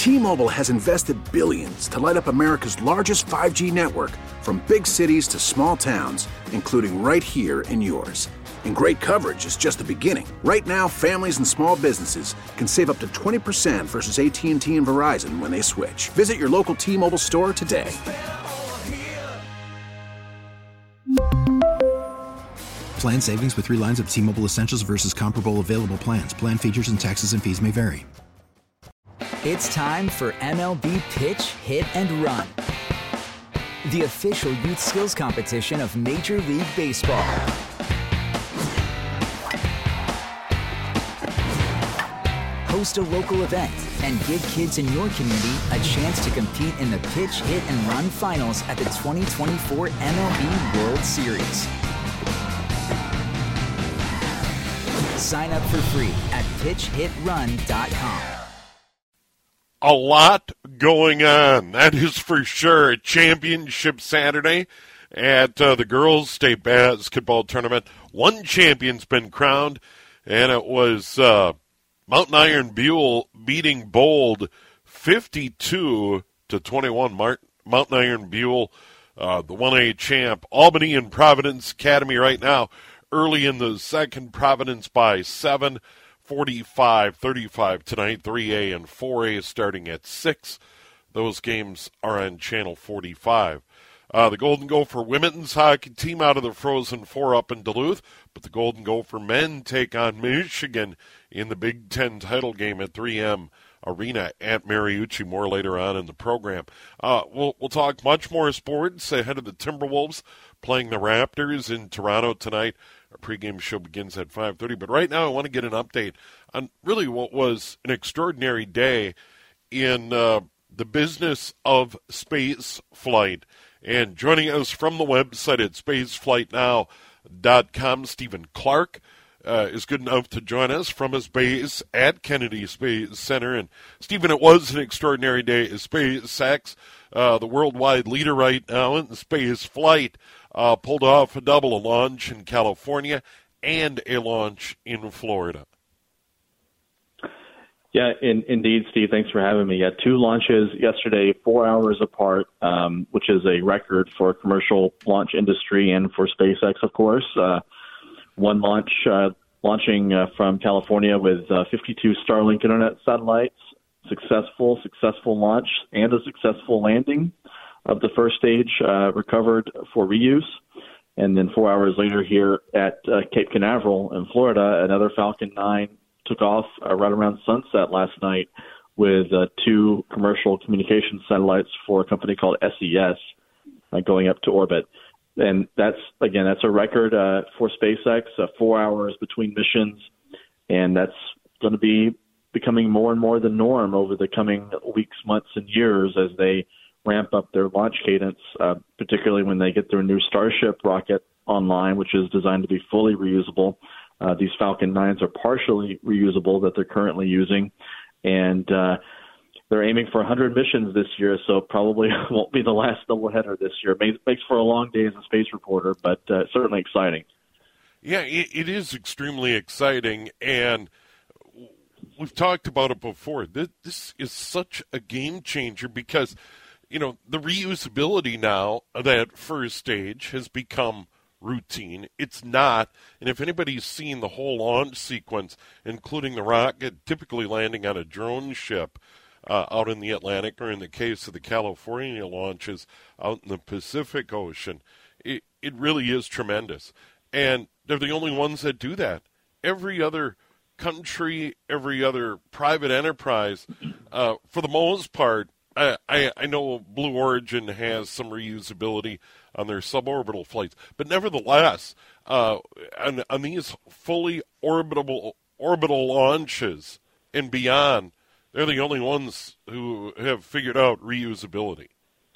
T-Mobile has invested billions to light up America's largest 5G network, from big cities to small towns, including right here in yours. And great coverage is just the beginning. Right now, families and small businesses can save up to 20% versus AT&T and Verizon when they switch. Visit your local T-Mobile store today. Plan savings with 3 lines of T-Mobile Essentials versus comparable available plans. Plan features and taxes and fees may vary. It's time for MLB Pitch, Hit, and Run, the official youth skills competition of Major League Baseball. Host a local event and give kids in your community a chance to compete in the Pitch, Hit, and Run finals at the 2024 MLB World Series. Sign up for free at pitchhitrun.com. A lot going on, that is for sure. A championship Saturday at the Girls State Basketball Tournament. One champion's been crowned, and it was Mountain Iron Buell beating Bold 52-21. Mountain Iron Buell, the 1A champ. Albany and Providence Academy right now. Early in the second, Providence by 7, 45-35 tonight. 3A and 4A starting at 6. Those games are on Channel 45. The Golden Gopher women's hockey team out of the Frozen Four up in Duluth, but the Golden Gopher men take on Michigan in the Big Ten title game at 3M Arena at Mariucci. More later on in the program. We'll talk much more sports ahead of the Timberwolves playing the Raptors in Toronto tonight. Our pregame show begins at 5:30. But right now I want to get an update on really what was an extraordinary day in the business of space flight. And joining us from the website at spaceflightnow.com, Stephen Clark is good enough to join us from his base at Kennedy Space Center. And Stephen, it was an extraordinary day at SpaceX, the worldwide leader right now in space flight, pulled off a double, a launch in California and a launch in Florida. Yeah, indeed, Steve. Thanks for having me. 2 launches yesterday, 4 hours apart, which is a record for commercial launch industry and for SpaceX, of course. One launch launching from California with 52 Starlink Internet satellites, successful launch and a successful landing of the first stage, recovered for reuse. And then 4 hours later here at Cape Canaveral in Florida, another Falcon 9 took off right around sunset last night with 2 commercial communication satellites for a company called SES going up to orbit. And that's a record for SpaceX, 4 hours between missions, and that's going to be becoming more and more the norm over the coming weeks, months, and years as they ramp up their launch cadence, particularly when they get their new Starship rocket online, which is designed to be fully reusable. These Falcon 9s are partially reusable that they're currently using, and they're aiming for 100 missions this year, so probably won't be the last doubleheader this year. Makes for a long day as a space reporter, but certainly exciting. Yeah, it is extremely exciting, and we've talked about it before. This is such a game changer because, the reusability now of that first stage has become routine. It's not, and if anybody's seen the whole launch sequence, including the rocket typically landing on a drone ship out in the Atlantic, or in the case of the California launches out in the Pacific Ocean, it really is tremendous. And they're the only ones that do that. Every other country, every other private enterprise, for the most part, I know Blue Origin has some reusability on their suborbital flights, but nevertheless, on these fully orbital launches and beyond, they're the only ones who have figured out reusability.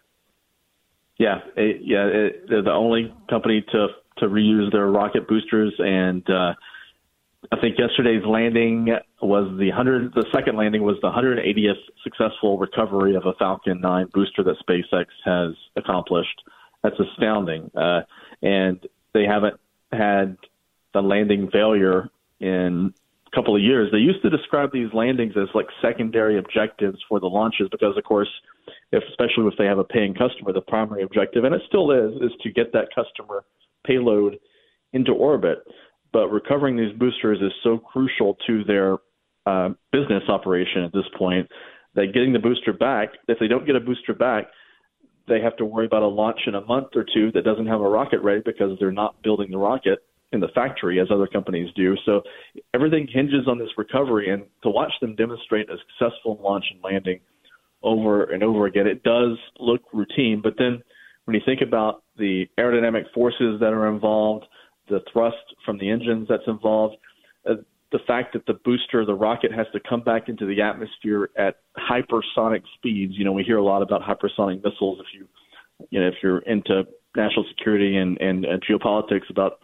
They're the only company to reuse their rocket boosters, and I think yesterday's landing was the second landing was the 180th successful recovery of a Falcon 9 booster that SpaceX has accomplished. That's astounding. And they haven't had the landing failure in couple of years, they used to describe these landings as like secondary objectives for the launches because, of course, especially if they have a paying customer, the primary objective, and it still is to get that customer payload into orbit. But recovering these boosters is so crucial to their business operation at this point that getting the booster back, if they don't get a booster back, they have to worry about a launch in a month or two that doesn't have a rocket ready because they're not building the rocket in the factory as other companies do. So everything hinges on this recovery, and to watch them demonstrate a successful launch and landing over and over again, it does look routine. But then when you think about the aerodynamic forces that are involved, the thrust from the engines that's involved, the fact that the booster, the rocket, has to come back into the atmosphere at hypersonic speeds. You know, we hear a lot about hypersonic missiles if you're into national security and geopolitics about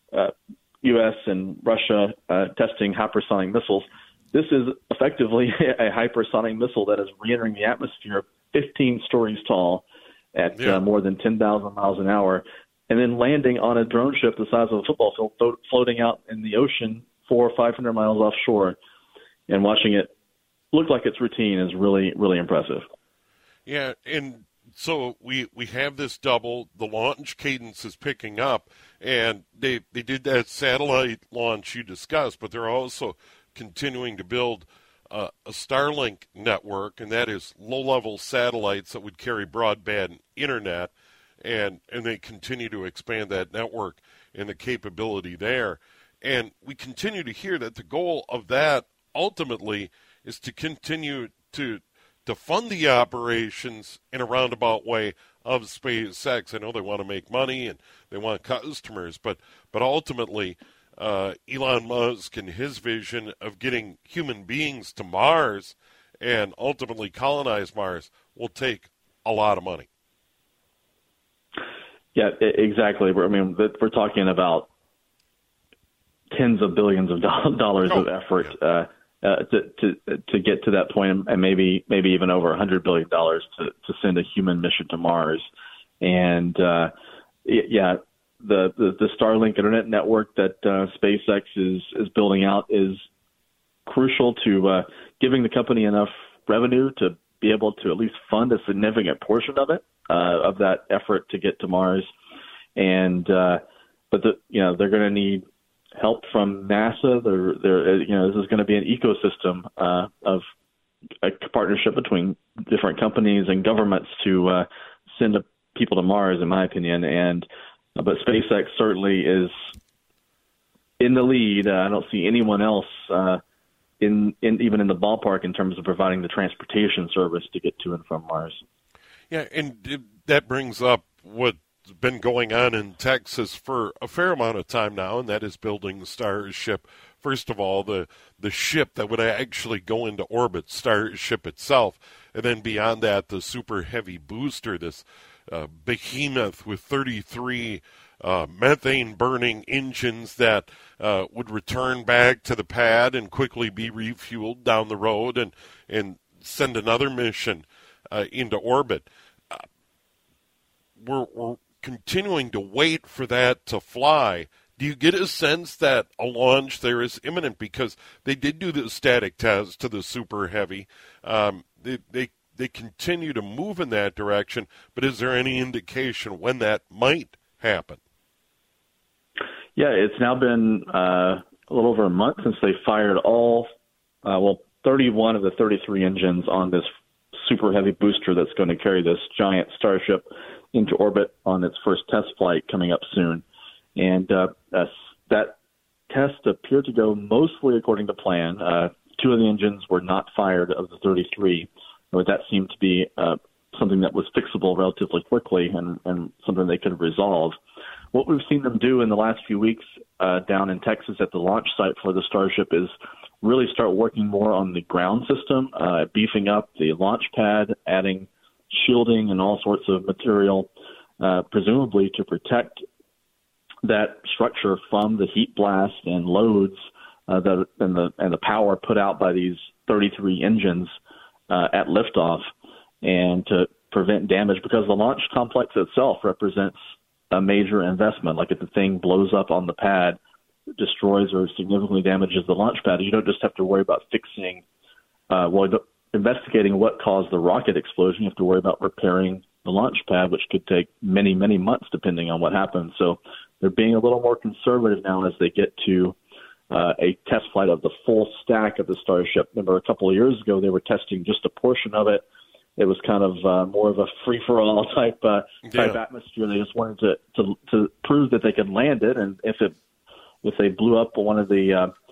U.S. and Russia testing hypersonic missiles. This is effectively a hypersonic missile that is re-entering the atmosphere 15 stories tall at more than 10,000 miles an hour, and then landing on a drone ship the size of a football field, floating out in the ocean 400 or 500 miles offshore, and watching it look like it's routine is really, really impressive. Yeah, and so we have this double. The launch cadence is picking up, and they did that satellite launch you discussed, but they're also continuing to build a Starlink network, and that is low-level satellites that would carry broadband internet, and they continue to expand that network and the capability there. And we continue to hear that the goal of that ultimately is to continue to fund the operations in a roundabout way of SpaceX. I know they want to make money and they want customers, but ultimately Elon Musk and his vision of getting human beings to Mars and ultimately colonize Mars will take a lot of money. Yeah, exactly. I mean, we're talking about tens of billions of dollars of effort to get to that point, and maybe even over $100 billion to send a human mission to Mars. And the Starlink internet network that SpaceX is building out is crucial to giving the company enough revenue to be able to at least fund a significant portion of it, of that effort to get to Mars. And but they're going to need help from NASA. This is going to be an ecosystem of a partnership between different companies and governments to send people to Mars, in my opinion. But SpaceX certainly is in the lead. I don't see anyone else even in the ballpark in terms of providing the transportation service to get to and from Mars. Yeah, and that brings up what's been going on in Texas for a fair amount of time now, and that is building the Starship. First of all, the ship that would actually go into orbit, Starship itself, and then beyond that, the Super Heavy booster, this behemoth with 33 methane-burning engines that would return back to the pad and quickly be refueled down the road and send another mission into orbit. We're continuing to wait for that to fly. Do you get a sense that a launch there is imminent? Because they did do the static test to the Super Heavy. They continue to move in that direction, but is there any indication when that might happen? Yeah, it's now been a little over a month since they fired 31 of the 33 engines on this Super Heavy booster that's going to carry this giant Starship into orbit on its first test flight coming up soon. And that test appeared to go mostly according to plan. 2 of the engines were not fired of the 33, but that seemed to be something that was fixable relatively quickly and something they could resolve. What we've seen them do in the last few weeks down in Texas at the launch site for the Starship is really start working more on the ground system, beefing up the launch pad, adding shielding and all sorts of material, presumably to protect that structure from the heat blast and loads and the power put out by these 33 engines at liftoff, and to prevent damage, because the launch complex itself represents a major investment. Like if the thing blows up on the pad, destroys or significantly damages the launch pad, you don't just have to worry about investigating what caused the rocket explosion. You have to worry about repairing the launch pad, which could take many, many months depending on what happens. So they're being a little more conservative now as they get to a test flight of the full stack of the Starship. Remember, a couple of years ago, they were testing just a portion of it. It was kind of more of a free-for-all type atmosphere. They just wanted to prove that they could land it, and if they blew up one of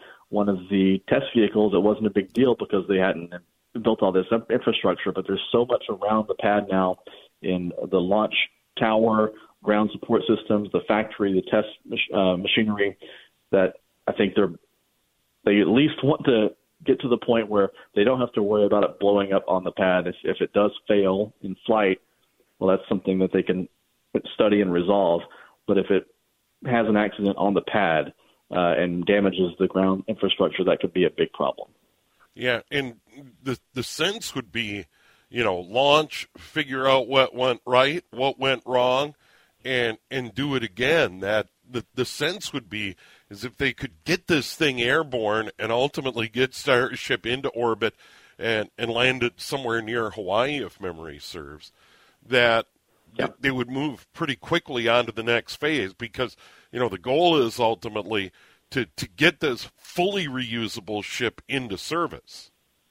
the test vehicles, it wasn't a big deal because they hadn't built all this infrastructure. But there's so much around the pad now in the launch tower, ground support systems, the factory, the test machinery, that I think they at least want to get to the point where they don't have to worry about it blowing up on the pad. If it does fail in flight, well, that's something that they can study and resolve. But if it has an accident on the pad and damages the ground infrastructure, that could be a big problem. Yeah, and the sense would be, launch, figure out what went right, what went wrong, and do it again. That the sense would be is if they could get this thing airborne and ultimately get Starship into orbit and land it somewhere near Hawaii, if memory serves, that they would move pretty quickly on to the next phase because, the goal is ultimately to get this fully reusable ship into service.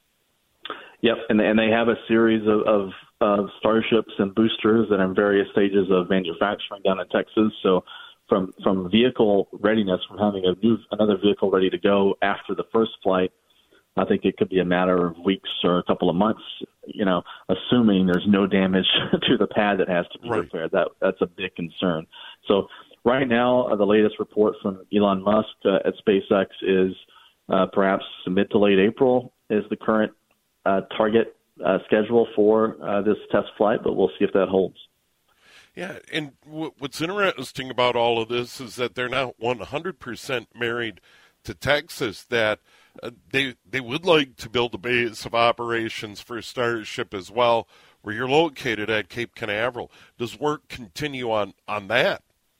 Yep, and they have a series of Starships and boosters that are in various stages of manufacturing down in Texas. So from vehicle readiness, from having another vehicle ready to go after the first flight, I think it could be a matter of weeks or a couple of months, assuming there's no damage to the pad that has to be repaired. That's a big concern. So right now, the latest report from Elon Musk at SpaceX is perhaps mid to late April is the current target schedule for this test flight, but we'll see if that holds. Yeah, and what's interesting about all of this is that they're now 100% married to Texas, that they would like to build a base of operations for Starship as well, where you're located at Cape Canaveral. Does work continue on that?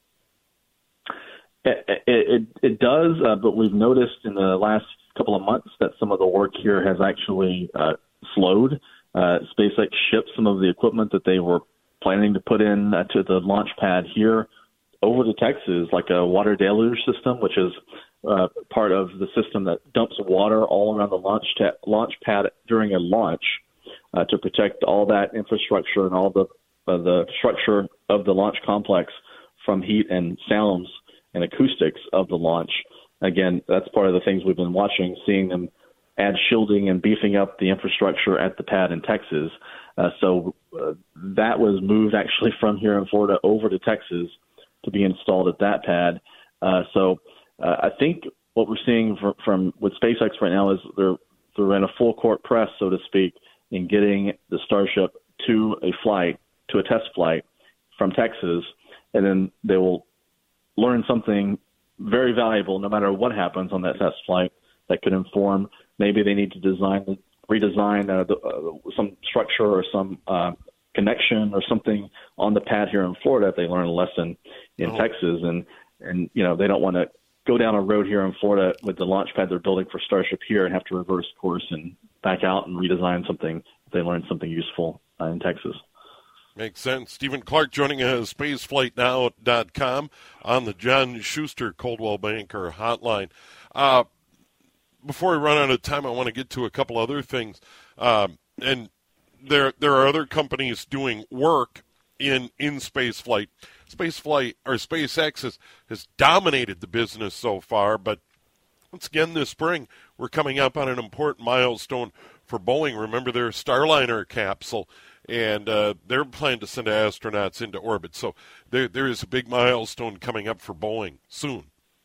It does, but we've noticed in the last couple of months that some of the work here has actually slowed. SpaceX shipped some of the equipment that they were planning to put in to the launch pad here over to Texas, like a water deluge system, which is part of the system that dumps water all around the launch pad during a launch to protect all that infrastructure and all the structure of the launch complex from heat and sounds and acoustics of the launch. Again, that's part of the things we've been watching, seeing them add shielding and beefing up the infrastructure at the pad in Texas. So that was moved actually from here in Florida over to Texas to be installed at that pad. So I think what we're seeing from with SpaceX right now is they're in a full court press, so to speak, in getting the Starship to a test flight from Texas, and then they will learn something very valuable no matter what happens on that test flight that could inform maybe they need to redesign some structure or some connection or something on the pad here in Florida if they learn a lesson in Texas. And they don't want to go down a road here in Florida with the launch pad they're building for Starship here and have to reverse course and back out and redesign something if they learn something useful in Texas. Makes sense. Stephen Clark joining us, spaceflightnow.com on the John Schuster Coldwell Banker hotline. Before we run out of time, I want to get to a couple other things. And there are other companies doing work in spaceflight. Spaceflight or SpaceX has dominated the business so far, but once again this spring we're coming up on an important milestone for Boeing. Remember their Starliner capsule, and they're planning to send astronauts into orbit. So there is a big milestone coming up for Boeing soon.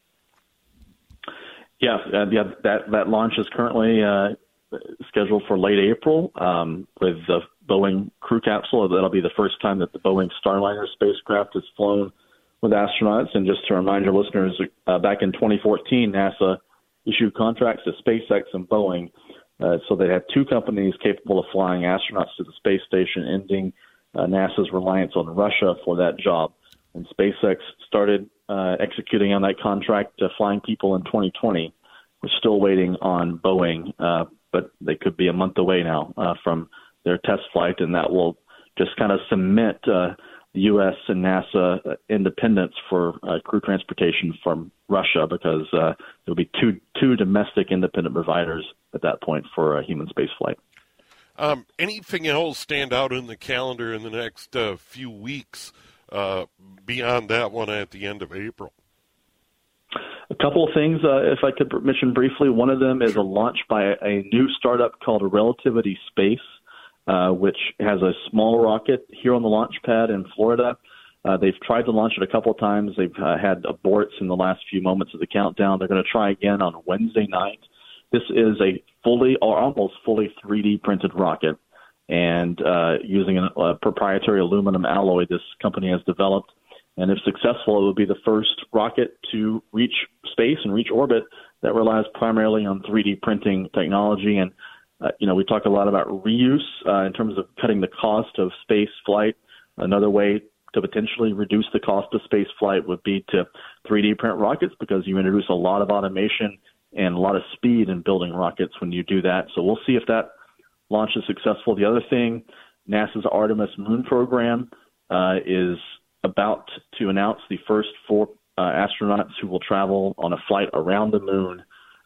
Yeah, that launch is currently scheduled for late April with the Boeing crew capsule. That'll be the first time that the Boeing Starliner spacecraft is flown with astronauts. And just to remind your listeners, back in 2014, NASA issued contracts to SpaceX and Boeing. So they had two companies capable of flying astronauts to the space station, ending NASA's reliance on Russia for that job. and SpaceX started executing on that contract, flying people in 2020. We're still waiting on Boeing, but they could be a month away now from their test flight, and that will just kind of cement the U.S. and NASA independence for crew transportation from Russia, because there'll be two domestic independent providers at that point for a human space flight. Anything else stand out in the calendar in the next few weeks beyond that one at the end of April? A couple of things, if I could mention briefly. One of them is a launch by a new startup called Relativity Space, which has a small rocket here on the launch pad in Florida. They've tried to launch it a couple of times. They've had aborts in the last few moments of the countdown. They're going to try again on Wednesday night. This is a fully or almost fully 3D printed rocket, and using a proprietary aluminum alloy this company has developed. And if successful, it will be the first rocket to reach space and reach orbit that relies primarily on 3D printing technology. And, we talk a lot about reuse in terms of cutting the cost of space flight. Another way to potentially reduce the cost of space flight would be to 3D print rockets, because you introduce a lot of automation and a lot of speed in building rockets when you do that. So we'll see if that launch is successful. The other thing, NASA's Artemis moon program is about to announce the first 4 astronauts who will travel on a flight around the moon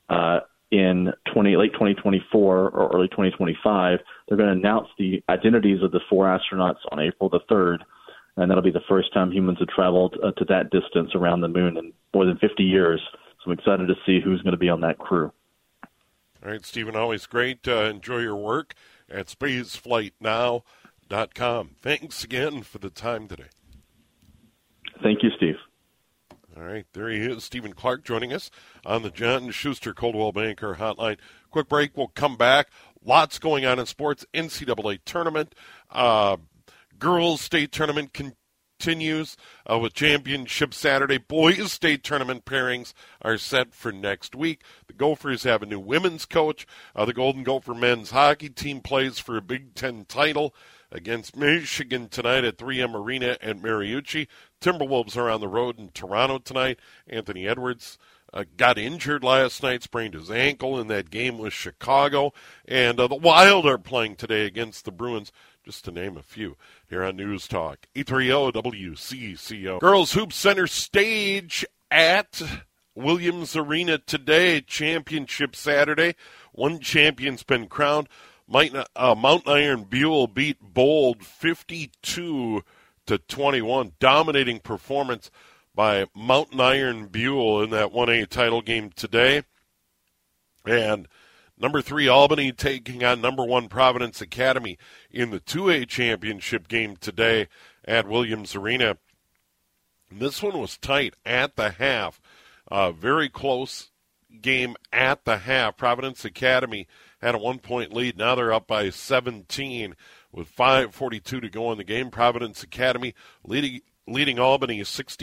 in late 2024 or early 2025. They're going to announce the identities of the 4 astronauts on April the 3rd, and that'll be the first time humans have traveled to that distance around the moon in more than 50 years. So I'm excited to see who's going to be on that crew. All right, Stephen, always great. Enjoy your work at spaceflightnow.com. Thanks again for the time today. Thank you, Steve. All right, there he is, Stephen Clark, joining us on the John Schuster Coldwell Banker Hotline. Quick break, we'll come back. Lots going on in sports. NCAA tournament, girls state tournament continues with championship Saturday. Boys state tournament pairings are set for next week. The Gophers have a new women's coach. The Golden Gopher men's hockey team plays for a Big Ten title against Michigan tonight at 3M Arena at Mariucci. Timberwolves are on the road in Toronto tonight. Anthony Edwards got injured last night, sprained his ankle in that game with Chicago. And the Wild are playing today against the Bruins, just to name a few, here on News Talk 830 WCCO. Girls Hoops Center stage at Williams Arena today. Championship Saturday. One champion's been crowned. Mountain Iron Buell beat Bold 52-21. Dominating performance by Mountain Iron Buell in that 1A title game today. And number 3 Albany taking on number 1 Providence Academy in the 2A championship game today at Williams Arena. And this one was tight at the half. Very close game at the half. Providence Academy had a 1-point lead. Now they're up by 17 with 5:42 to go in the game. Providence Academy leading Albany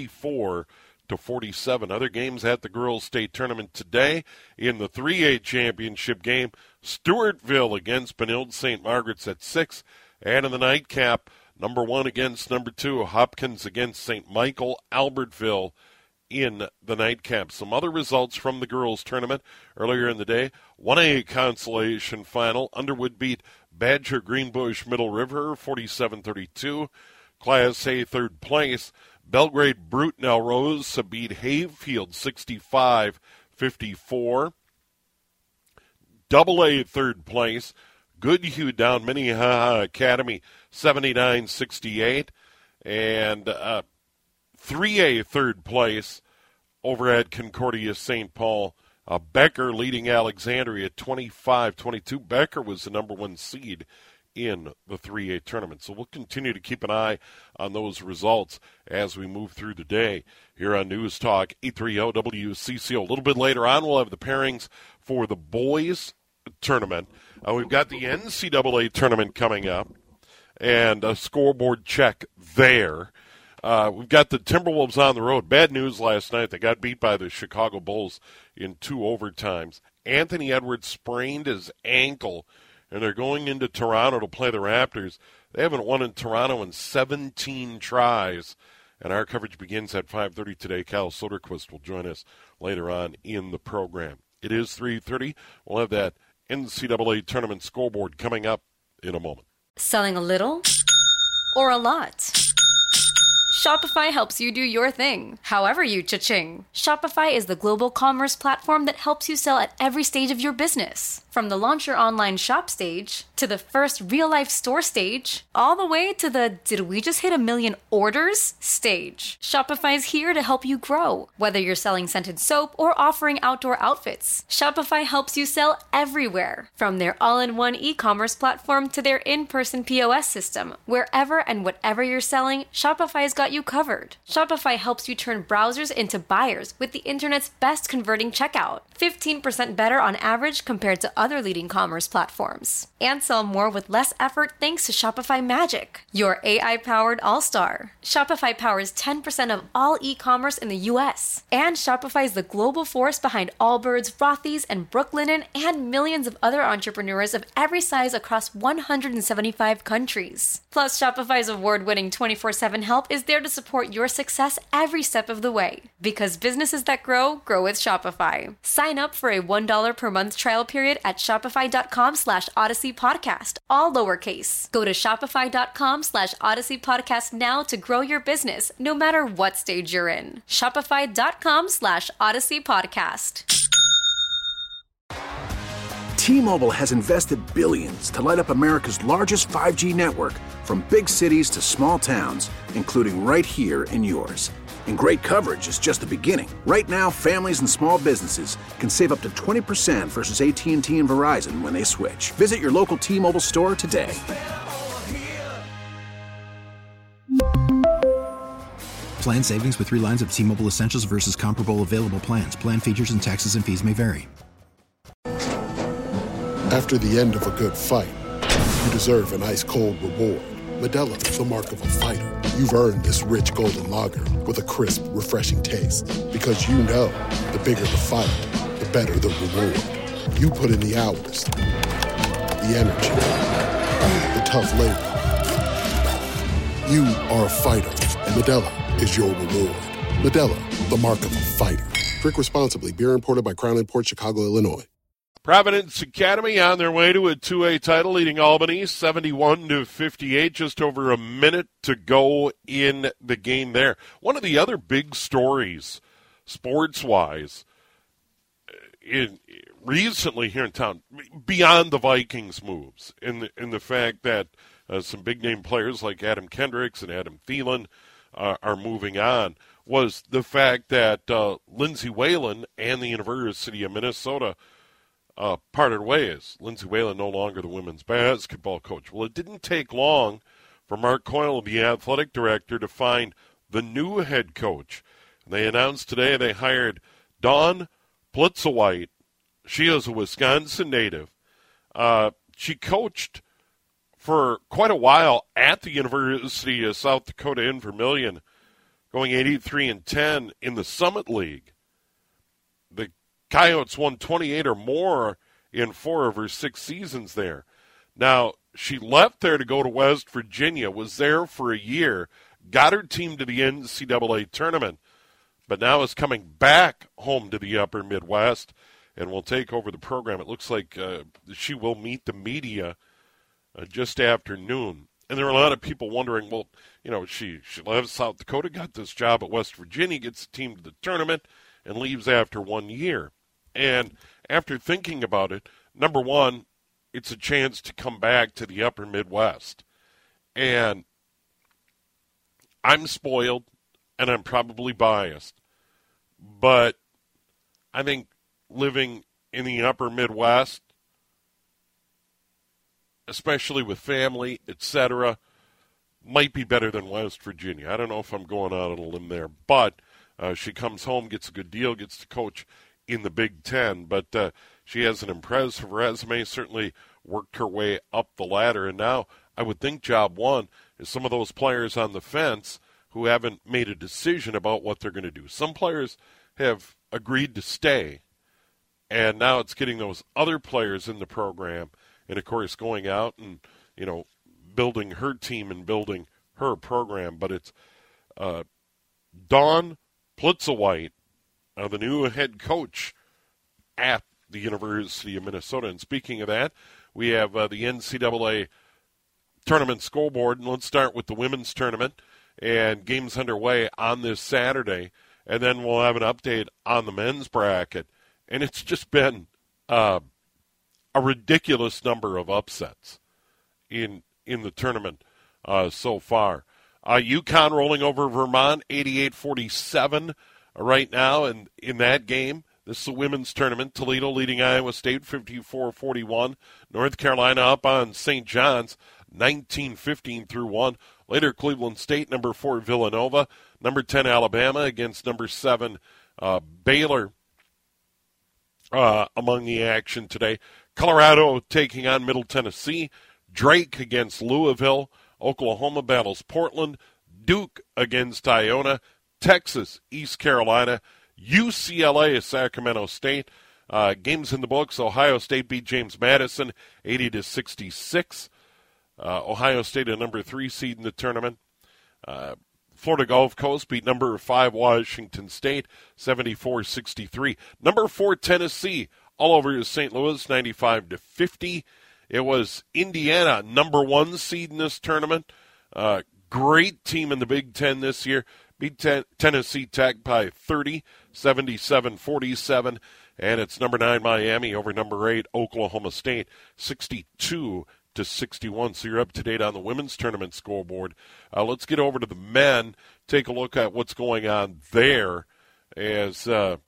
64-47. Other games at the girls' state tournament today. In the 3A championship game, Stewartville against Benilde St. Margaret's at 6. And in the nightcap, number 1 against number 2, Hopkins against St. Michael, Albertville in the nightcap. Some other results from the girls' tournament earlier in the day. 1A consolation final. Underwood beat Badger Greenbush Middle River 47-32. Class A third place. Belgrade Brute Rose beat Hayfield 65-54. Double A third place. Goodhue down Minnehaha Academy 79-68. And 3A third place over at Concordia St. Paul. Becker leading Alexandria 25-22. Becker was the number 1 seed in the 3A tournament. So we'll continue to keep an eye on those results as we move through the day here on News Talk 830 WCCO. A little bit later on, we'll have the pairings for the boys tournament. We've got the NCAA tournament coming up and a scoreboard check there. We've got the Timberwolves on the road. Bad news last night. They got beat by the Chicago Bulls in 2 overtimes. Anthony Edwards sprained his ankle, and they're going into Toronto to play the Raptors. They haven't won in Toronto in 17 tries, And our coverage begins at 5:30 today. Cal Soderquist will join us later on in the program. It is 3:30. We'll have that NCAA tournament scoreboard coming up in a moment. Selling a little or a lot? Shopify helps you do your thing, however you cha-ching. Shopify is the global commerce platform that helps you sell at every stage of your business. From the launch your online shop stage, to the first real-life store stage, all the way to the did we just hit 1 million orders stage. Shopify's here to help you grow. Whether you're selling scented soap or offering outdoor outfits, Shopify helps you sell everywhere. From their all-in-one e-commerce platform to their in-person POS system, wherever and whatever you're selling, Shopify's got you covered. Shopify helps you turn browsers into buyers with the internet's best converting checkout. 15% better on average compared to other leading commerce platforms. And sell more with less effort thanks to Shopify Magic, your AI-powered all-star. Shopify powers 10% of all e-commerce in the U.S. And Shopify is the global force behind Allbirds, Rothy's, and Brooklinen, and millions of other entrepreneurs of every size across 175 countries. Plus, Shopify's award-winning 24/7 help is there to support your success every step of the way. Because businesses that grow, grow with Shopify. Sign up for a $1 per month trial period at shopify.com/Odyssey Podcast, all lowercase. Go to shopify.com/Odyssey Podcast now to grow your business, no matter what stage you're in. Shopify.com/Odyssey Podcast. T-Mobile has invested billions to light up America's largest 5G network, from big cities to small towns, including right here in yours. And great coverage is just the beginning. Right now, families and small businesses can save up to 20% versus AT&T and Verizon when they switch. Visit your local T-Mobile store today. Plan savings with 3 lines of T-Mobile Essentials versus comparable available plans. Plan features and taxes and fees may vary. After the end of a good fight, you deserve an ice-cold reward. Modelo is the mark of a fighter. You've earned this rich golden lager with a crisp, refreshing taste. Because you know, the bigger the fight, the better the reward. You put in the hours, the energy, the tough labor. You are a fighter, and Modelo is your reward. Modelo, the mark of a fighter. Drink responsibly. Beer imported by Crown Imports, Chicago, Illinois. Providence Academy on their way to a 2A title, leading Albany 71-58, just over a minute to go in the game there. One of the other big stories, sports-wise, recently here in town, beyond the Vikings moves, in the fact that some big-name players like Adam Kendricks and Adam Thielen are moving on, was the fact that Lindsay Whalen and the University of Minnesota parted ways. Lindsay Whalen no longer the women's basketball coach. Well, it didn't take long for Mark Coyle, the athletic director, to find the new head coach. They announced today they hired Dawn Plitzowite. She is a Wisconsin native. She coached for quite a while at the University of South Dakota in Vermilion, going 83-10 in the Summit League. The Coyotes won 28 or more in 4 of her 6 seasons there. Now, she left there to go to West Virginia, was there for a year, got her team to the NCAA tournament, but now is coming back home to the upper Midwest and will take over the program. It looks like she will meet the media just after noon. And there are a lot of people wondering, well, you know, she left South Dakota, got this job at West Virginia, gets the team to the tournament, and leaves after 1 year. And after thinking about it, number one, it's a chance to come back to the upper Midwest. And I'm spoiled, and I'm probably biased, but I think living in the upper Midwest, especially with family, etc., might be better than West Virginia. I don't know if I'm going out on a limb there, but she comes home, gets a good deal, gets to coach in the Big Ten, but she has an impressive resume, certainly worked her way up the ladder, and now I would think job one is some of those players on the fence who haven't made a decision about what they're going to do. Some players have agreed to stay, and now it's getting those other players in the program, and of course going out and, you know, building her team and building her program, but it's Dawn Plitzowite, the new head coach at the University of Minnesota. And speaking of that, we have the NCAA tournament scoreboard, and let's start with the women's tournament and games underway on this Saturday, and then we'll have an update on the men's bracket. And it's just been a ridiculous number of upsets in the tournament so far. UConn rolling over Vermont 88-47 right now, and in that game, this is the women's tournament. Toledo leading Iowa State 54-41. North Carolina up on St. John's 19-15 through 1. Later, Cleveland State, number 4 Villanova, number 10 Alabama against number 7 Baylor among the action today. Colorado taking on Middle Tennessee. Drake against Louisville. Oklahoma battles Portland. Duke against Iona. Texas, East Carolina. UCLA is Sacramento State. Games in the books. Ohio State beat James Madison 80-66. Ohio State, a number 3 seed in the tournament. Florida Gulf Coast beat number 5 Washington State 74-63. Number 4 Tennessee all over St. Louis 95-50. It was Indiana, number 1 seed in this tournament. Great team in the Big Ten this year. Beat Tennessee Tech by 30, 77-47. And it's number 9 Miami over number 8 Oklahoma State 62-61. So you're up to date on the women's tournament scoreboard. Let's get over to the men, take a look at what's going on there as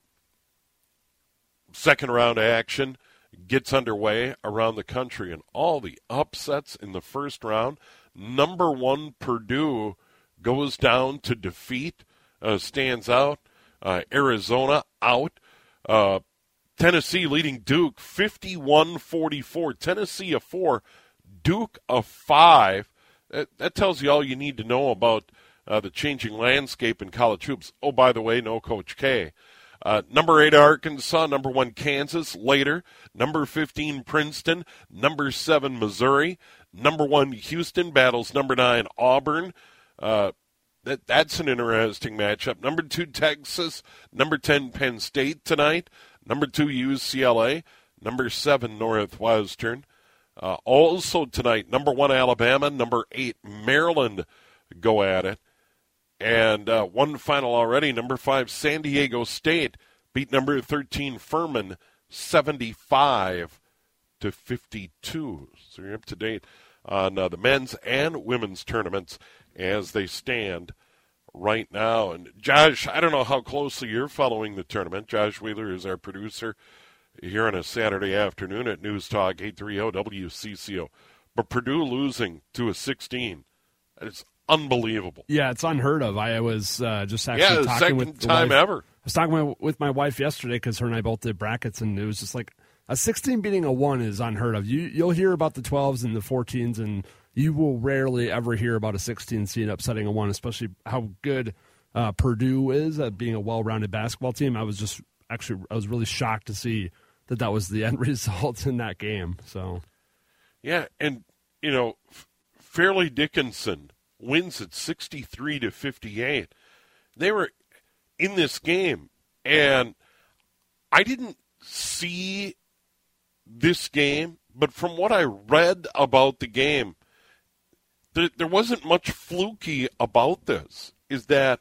second round action gets underway around the country, and all the upsets in the first round. Number 1 Purdue goes down to defeat, stands out. Arizona out. Tennessee leading Duke 51-44. Tennessee a 4, Duke a 5. That tells you all you need to know about the changing landscape in college hoops. Oh, by the way, no Coach K. Number 8 Arkansas, number 1 Kansas later, number 15 Princeton, number 7 Missouri, number 1 Houston battles number 9 Auburn. That's an interesting matchup. Number 2 Texas, number 10 Penn State tonight, number 2 UCLA, number 7 Northwestern. Also tonight, number 1 Alabama, number 8 Maryland go at it. And one final already, number 5 San Diego State beat number 13 Furman 75-52. So you're up to date on the men's and women's tournaments as they stand right now. And Josh, I don't know how closely you're following the tournament. Josh Wheeler is our producer here on a Saturday afternoon at News Talk 830 WCCO. But Purdue losing to a 16. It's unbelievable. Yeah, it's unheard of. I was just actually talking with the second time ever. I was talking with my wife yesterday because her and I both did brackets, and it was just like a 16 beating a 1 is unheard of. You'll hear about the 12s and the 14s, and you will rarely ever hear about a 16 seed upsetting a 1, especially how good Purdue is at being a well-rounded basketball team. I was really shocked to see that was the end result in that game. So, yeah, and Fairleigh Dickinson wins at 63-58. They were in this game, and I didn't see this game, but from what I read about the game, there wasn't much fluky about this. Is that,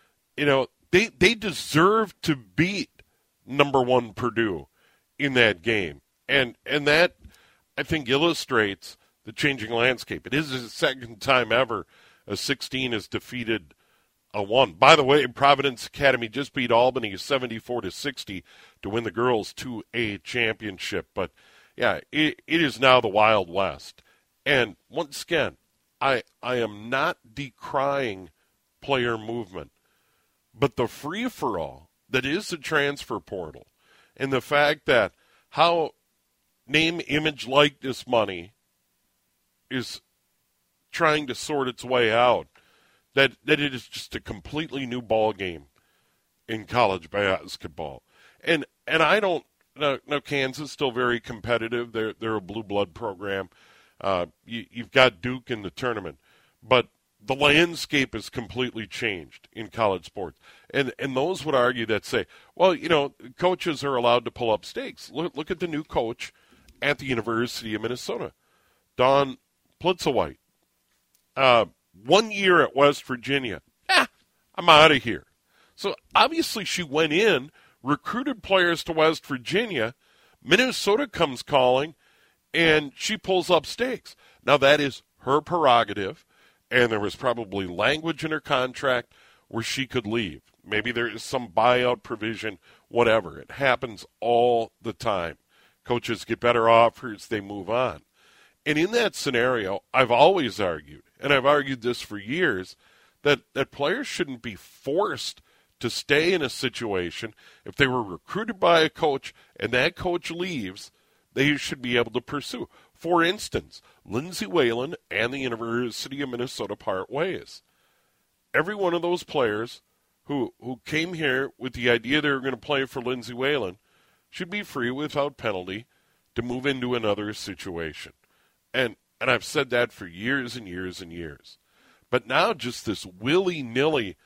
they deserved to beat number 1 Purdue in that game. And that, I think, illustrates the changing landscape. It is the second time ever a 16 has defeated a 1. By the way, Providence Academy just beat Albany 74-60 to win the girls' 2A championship. But, yeah, it is now the Wild West. And once again, I am not decrying player movement, but the free-for-all that is the transfer portal and the fact that how name, image, likeness money is trying to sort its way out, that it is just a completely new ball game in college basketball. And I don't know, Kansas is still very competitive. They're a blue blood program. You've got Duke in the tournament. But the landscape has completely changed in college sports. And those would argue that say, well, coaches are allowed to pull up stakes. Look at the new coach at the University of Minnesota, Dawn Plitzuweit. 1 year at West Virginia. I'm out of here. So obviously she went in, recruited players to West Virginia. Minnesota comes calling, and she pulls up stakes. Now that is her prerogative, and there was probably language in her contract where she could leave. Maybe there is some buyout provision, whatever. It happens all the time. Coaches get better offers, they move on. And in that scenario, I've always argued, and I've argued this for years, that players shouldn't be forced to stay in a situation. If they were recruited by a coach and that coach leaves, they should be able to pursue. For instance, Lindsay Whalen and the University of Minnesota part ways. Every one of those players who came here with the idea they were going to play for Lindsay Whalen should be free without penalty to move into another situation. And I've said that for years and years and years. But now just this willy-nilly,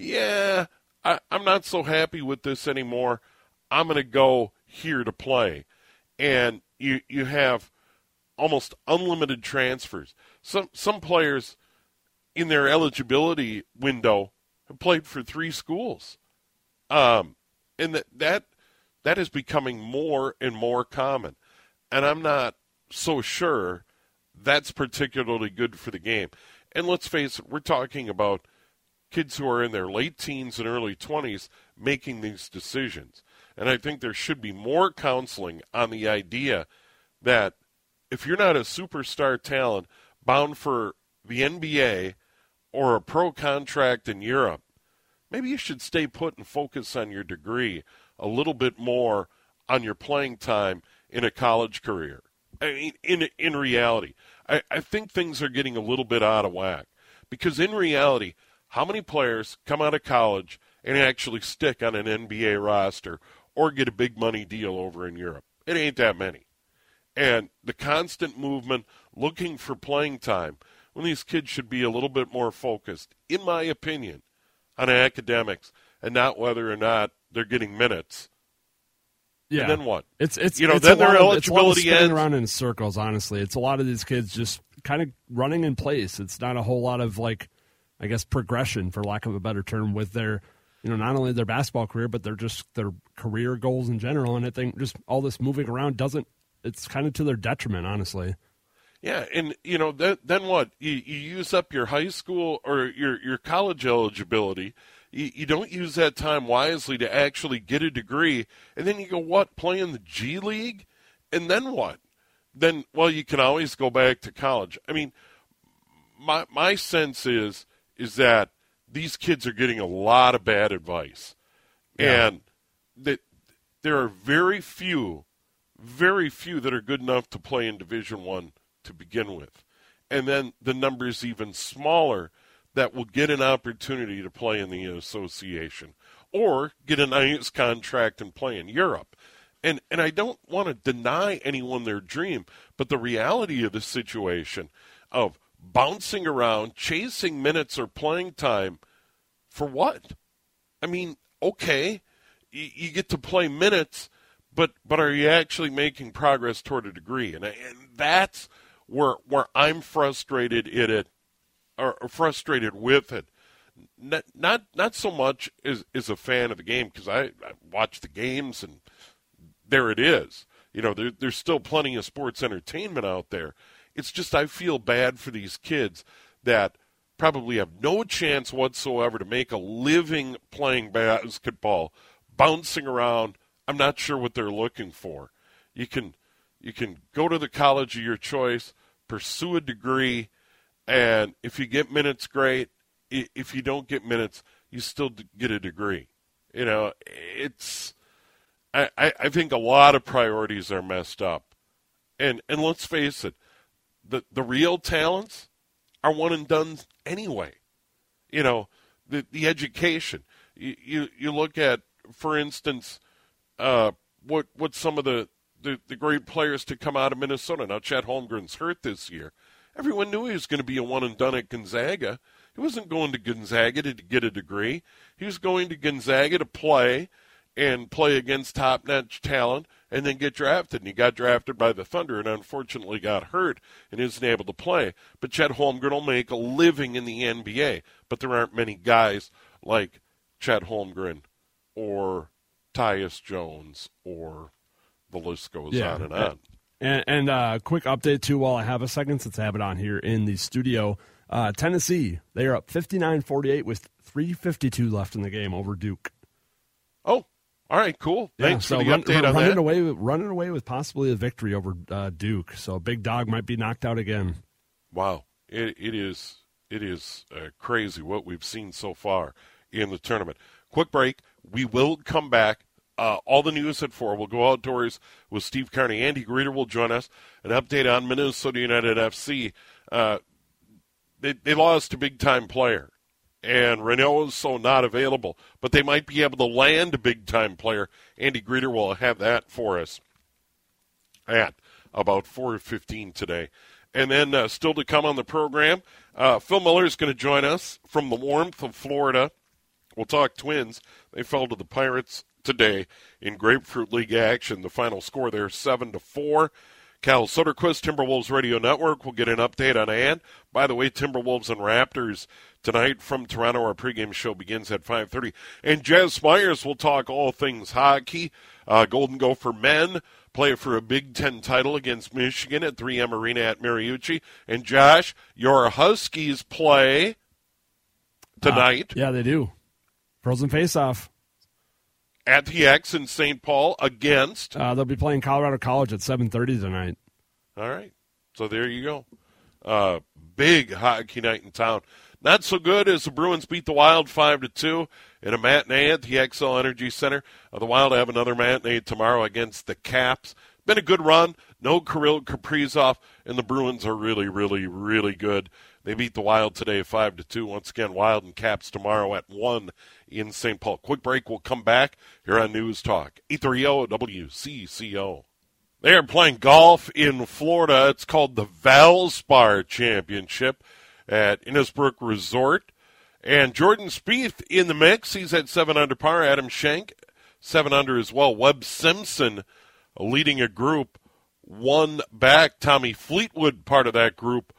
I'm not so happy with this anymore. I'm going to go here to play. And you have almost unlimited transfers. Some players in their eligibility window have played for 3 schools. And that is becoming more and more common. And I'm not so sure that's particularly good for the game. And let's face it, we're talking about kids who are in their late teens and early 20s making these decisions. And I think there should be more counseling on the idea that if you're not a superstar talent bound for the NBA or a pro contract in Europe, maybe you should stay put and focus on your degree a little bit more on your playing time in a college career. I mean, in reality, I think things are getting a little bit out of whack. Because in reality, how many players come out of college and actually stick on an NBA roster or get a big money deal over in Europe? It ain't that many. And the constant movement, looking for playing time, when these kids should be a little bit more focused, in my opinion, on academics and not whether or not they're getting minutes. Yeah. And then what? It's then their eligibility ends around in circles, honestly. It's a lot of these kids just kind of running in place. It's not a whole lot of, progression, for lack of a better term, with their, not only their basketball career, but their career goals in general. And I think just all this moving around it's kind of to their detriment, honestly. Yeah, and, then what? You use up your high school or your college eligibility. You don't use that time wisely to actually get a degree, and then you go, what, play in the G League? And then what? Then, well, you can always go back to college. I mean, my sense is that these kids are getting a lot of bad advice. Yeah. And that there are very few that are good enough to play in Division I to begin with. And then the number is even smaller that will get an opportunity to play in the association or get a nice contract and play in Europe. And I don't want to deny anyone their dream, but the reality of the situation of bouncing around, chasing minutes or playing time, for what? I mean, okay, you get to play minutes, but are you actually making progress toward a degree? And that's where I'm frustrated at it. Or frustrated with it, not so much as a fan of the game, because I watch the games and there it is. There's still plenty of sports entertainment out there. It's just I feel bad for these kids that probably have no chance whatsoever to make a living playing basketball, bouncing around. I'm not sure what they're looking for. You can go to the college of your choice, pursue a degree. And if you get minutes, great. If you don't get minutes, you still get a degree. It's. I think a lot of priorities are messed up, and let's face it, the real talents are one and done anyway. The education. You look at, for instance, what some of the great players to come out of Minnesota. Now, Chet Holmgren's hurt this year. Everyone knew he was going to be a one-and-done at Gonzaga. He wasn't going to Gonzaga to get a degree. He was going to Gonzaga to play against top-notch talent and then get drafted. And he got drafted by the Thunder and unfortunately got hurt and isn't able to play. But Chet Holmgren will make a living in the NBA. But there aren't many guys like Chet Holmgren or Tyus Jones, or the list goes on and on. And quick update, too, while I have a second, since I have it on here in the studio. Tennessee, they are up 59-48 with 3:52 left in the game over Duke. Oh, all right, cool. Thanks for the update on that. Running away with possibly a victory over Duke. So Big Dog might be knocked out again. Wow, it is crazy what we've seen so far in the tournament. Quick break. We will come back. All the news at 4. We'll go outdoors with Steve Carney. Andy Greeter will join us. An update on Minnesota United FC. They lost a big-time player, and Reynoso not available. But they might be able to land a big-time player. Andy Greeter will have that for us at about 4:15 today. And then still to come on the program, Phil Miller is going to join us from the warmth of Florida. We'll talk Twins. They fell to the Pirates today in Grapefruit League action. The final score there, 7-4. Cal Soderquist, Timberwolves Radio Network. We'll get an update on and. By the way, Timberwolves and Raptors tonight from Toronto. Our pregame show begins at 5:30. And Jazz Myers will talk all things hockey. Golden Gopher men play for a Big Ten title against Michigan at 3M Arena at Mariucci. And Josh, your Huskies play tonight. Yeah, they do. Frozen face-off. At the X in St. Paul against? They'll be playing Colorado College at 7:30 tonight. All right. So there you go. Big hockey night in town. Not so good as the Bruins beat the Wild 5-2 in a matinee at the XL Energy Center. The Wild have another matinee tomorrow against the Caps. Been a good run. No Kirill Kaprizov, and the Bruins are really, really, really good. They beat the Wild today 5-2. Once again, Wild and Caps tomorrow at 1 in St. Paul. Quick break. We'll come back here on News Talk 830 WCCO. They are playing golf in Florida. It's called the Valspar Championship at Innisbrook Resort. And Jordan Spieth in the mix. He's at 7 under par. Adam Schenk, 7 under as well. Webb Simpson leading a group, 1 back. Tommy Fleetwood, part of that group,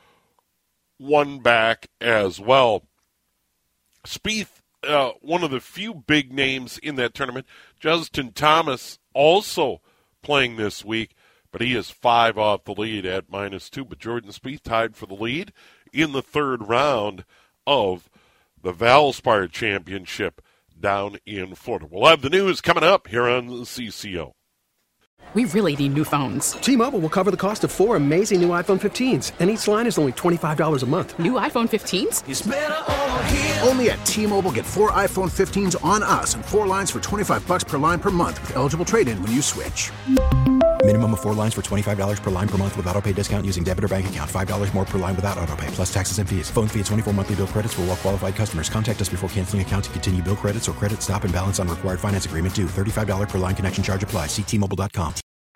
1 back as well. Spieth, one of the few big names in that tournament. Justin Thomas also playing this week, but he is 5 off the lead at -2. But Jordan Spieth tied for the lead in the 3rd round of the Valspar Championship down in Florida. We'll have the news coming up here on the CCO. We really need new phones. T-Mobile will cover the cost of 4 amazing new iPhone 15s, and each line is only $25 a month. New iPhone 15s? It's better over here. Only at T-Mobile, get 4 iPhone 15s on us and 4 lines for $25 per line per month with eligible trade-in when you switch. Minimum of 4 lines for $25 per line per month with autopay discount using debit or bank account. $5 more per line without autopay, plus taxes and fees. Phone fee at 24 monthly bill credits for well-qualified customers. Contact us before canceling account to continue bill credits or credit stop and balance on required finance agreement due. $35 per line connection charge applies. See T-Mobile.com.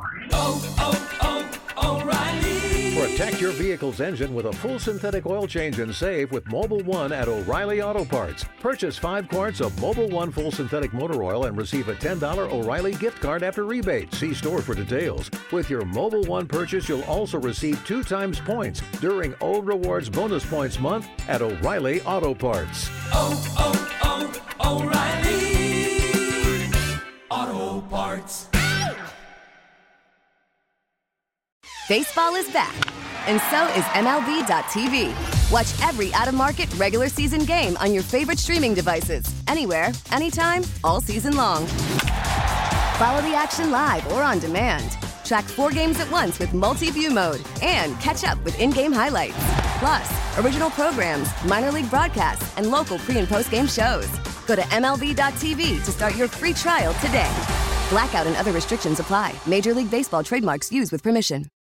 O'Reilly. Protect your vehicle's engine with a full synthetic oil change and save with Mobil 1 at O'Reilly Auto Parts. Purchase 5 quarts of Mobil 1 full synthetic motor oil and receive a $10 O'Reilly gift card after rebate. See store for details. With your Mobil 1 purchase, you'll also receive 2 times points during Old Rewards Bonus Points Month at O'Reilly Auto Parts. O'Reilly Auto Parts. Baseball is back, and so is MLB.tv. Watch every out-of-market regular season game on your favorite streaming devices, anywhere, anytime, all season long. Follow the action live or on demand. Track 4 games at once with multi-view mode and catch up with in-game highlights. Plus, original programs, minor league broadcasts, and local pre- and post-game shows. Go to MLB.tv to start your free trial today. Blackout and other restrictions apply. Major League Baseball trademarks used with permission.